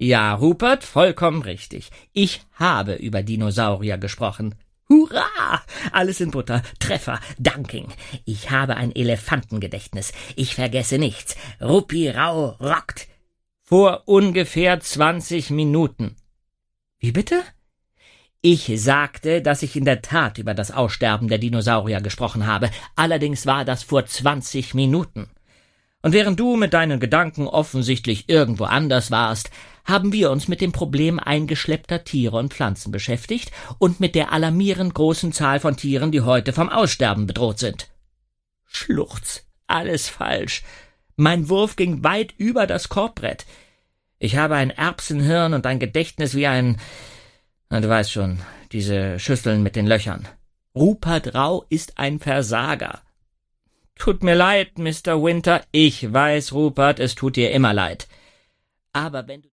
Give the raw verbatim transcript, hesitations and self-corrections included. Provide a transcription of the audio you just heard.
Ja, Rupert, vollkommen richtig. Ich habe über Dinosaurier gesprochen. Hurra! Alles in Butter. Treffer. Danking. Ich habe ein Elefantengedächtnis. Ich vergesse nichts. Ruppi Rau rockt. Vor ungefähr zwanzig Minuten. Wie bitte? Ich sagte, dass ich in der Tat über das Aussterben der Dinosaurier gesprochen habe. Allerdings war das vor zwanzig Minuten. Und während du mit deinen Gedanken offensichtlich irgendwo anders warst, haben wir uns mit dem Problem eingeschleppter Tiere und Pflanzen beschäftigt und mit der alarmierend großen Zahl von Tieren, die heute vom Aussterben bedroht sind. Schluchz, alles falsch. Mein Wurf ging weit über das Korbbrett. Ich habe ein Erbsenhirn und ein Gedächtnis wie ein... Du weißt schon, diese Schüsseln mit den Löchern. Rupert Rau ist ein Versager. Tut mir leid, Mister Winter. Ich weiß, Rupert, es tut dir immer leid. Aber wenn du